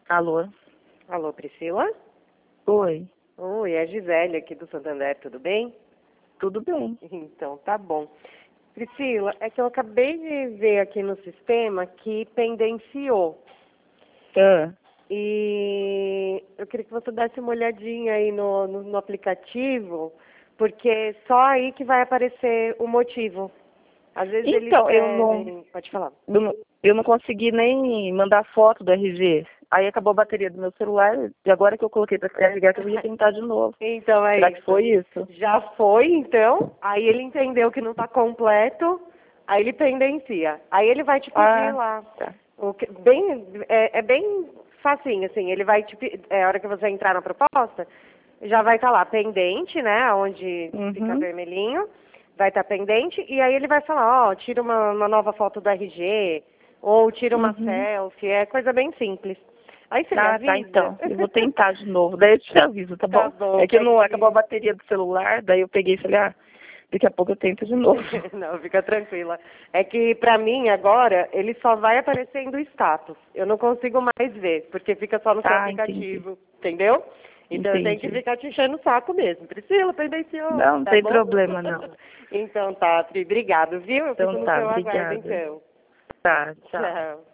Alô? Alô, Priscila? Oi, Oi, é a Gisele aqui do Santander, tudo bem? tudo bem? Então, tá bom. Priscila, é que eu acabei de ver aqui no sistema que pendenciou. Ah, E eu queria que você desse uma olhadinha aí no aplicativo, porque só aí que vai aparecer o motivo. Às vezes eles então, pedem... Pode falar. eu não consegui nem mandar foto do RG. Aí acabou a bateria do meu celular e agora que eu coloquei para carregar que eu ia tentar de novo. Então é Será isso. que foi isso? Já foi, então. Aí ele entendeu que não está completo. Aí ele pendencia. Aí ele vai te pedir Ah, lá. tá. É bem facinho, assim. Ele vai te a hora que você entrar na proposta, já vai estar lá pendente, né? Onde fica Uhum, vermelhinho. Vai estar pendente. E aí ele vai falar, ó, tira uma nova foto do RG. Ou tira uma uhum. selfie. É coisa bem simples. Aí você me Ah, tá, avisa. então. Eu vou tentar de novo. Daí eu te aviso, tá Tá bom? bom. É que não acabou a bateria do celular, daí eu peguei e falei, daqui a pouco eu tento de novo. Não, fica tranquila. É que pra mim agora ele só vai aparecendo o status. Eu não consigo mais ver, porque fica só no seu Ah, entendi. aplicativo, entendeu? Então eu tenho que Entendi. ficar te enchendo o saco mesmo. Priscila, pendenciou, Não, não tá tem bom? problema, não. Então tá, Pri, obrigado, viu? Eu Então fico no tá, seu aguardo obrigada. então. Tá, tchau. Tchau.